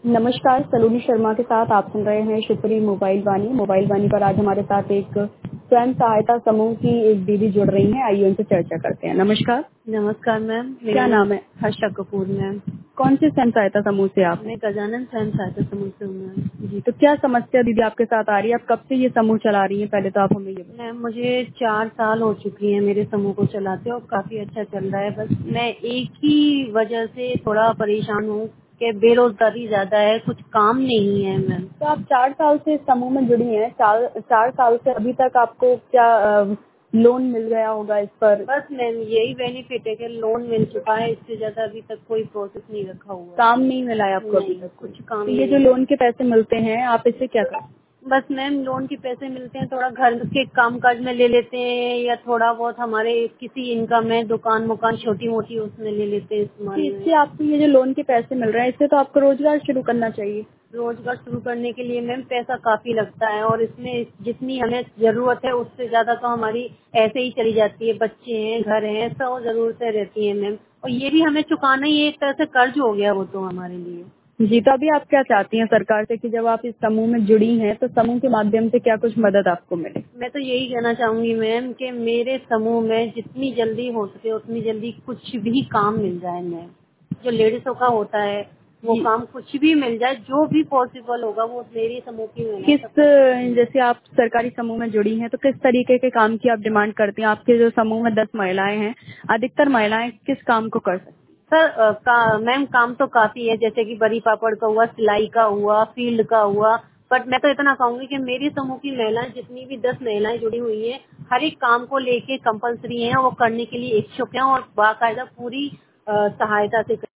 नमस्कार, सलोनी शर्मा के साथ आप सुन रहे हैं शिवपुरी मोबाइल वाणी। मोबाइल वाणी पर आज हमारे साथ एक स्वयं सहायता समूह की एक दीदी जुड़ रही हैं। आइए उनसे चर्चा करते हैं। नमस्कार। नमस्कार मैम, क्या नाम है? हर्षा कपूर मैम। कौन से स्वयं सहायता समूह से आप? मैं गजानन स्वयं सहायता समूह से हूँ मैम। जी, तो क्या समस्या दीदी आपके साथ आ रही है? आप कब से ये समूह चला रही हैं? पहले तो आप हमें ये बताएं। मैम मुझे 4 साल हो चुकी है मेरे समूह को चलाते और काफी अच्छा चल रहा है। बस मैं एक ही वजह से थोड़ा परेशान हूँ कि बेरोजगारी ज्यादा है, कुछ काम नहीं है मैम। तो आप 4 साल से इस समूह में जुड़ी हैं। 4 साल से अभी तक आपको क्या लोन मिल गया होगा इस पर? बस मैम यही बेनिफिट है कि लोन मिल चुका है, इससे ज्यादा अभी तक कोई प्रोसेस नहीं रखा हुआ है। काम नहीं मिला है आपको अभी नहीं, तक? कुछ काम तो ये नहीं जो है। लोन के पैसे मिलते हैं आप इससे क्या करते हैं? बस मैम लोन के पैसे मिलते हैं, थोड़ा घर के कामकाज में ले लेते हैं या थोड़ा बहुत हमारे किसी इनकम है, दुकान मुकान छोटी मोटी उसमें ले लेते हैं इस्तेमाल तो में। इससे आपको ये जो लोन के पैसे मिल रहे हैं इससे तो आपको रोजगार शुरू करना चाहिए। रोजगार शुरू करने के लिए मैम पैसा काफी लगता है और इसमें जितनी हमें जरूरत है उससे ज्यादा तो हमारी ऐसे ही चली जाती है। बच्चे हैं, घर हैं, सब जरूरतें रहती हैं मैम, और ये भी हमें चुकाना ही एक तरह से कर्ज हो गया वो तो हमारे लिए। जी, तो अभी आप क्या चाहती हैं सरकार से कि जब आप इस समूह में जुड़ी हैं तो समूह के माध्यम से क्या कुछ मदद आपको मिले? मैं तो यही कहना चाहूंगी मैम कि मेरे समूह में जितनी जल्दी हो सके उतनी जल्दी कुछ भी काम मिल जाए मैम। जो लेडीजों का होता है वो काम कुछ भी मिल जाए, जो भी पॉसिबल होगा वो मेरी समूह की किस महिला। जैसे आप सरकारी समूह में जुड़ी हैं तो किस तरीके के काम की आप डिमांड करती हैं? आपके जो समूह में 10 महिलाएं हैं, अधिकतर महिलाएं किस काम को कर सकती हैं? सर मैम काम तो काफी है, जैसे कि बड़ी पापड़ का हुआ, सिलाई का हुआ, फील्ड का हुआ। बट मैं तो इतना कहूंगी कि मेरी समूह की महिलाएं जितनी भी 10 महिलाएं जुड़ी हुई हैं, हर एक काम को लेके कंपलसरी हैं, वो करने के लिए इच्छुक हैं और बाकायदा पूरी सहायता से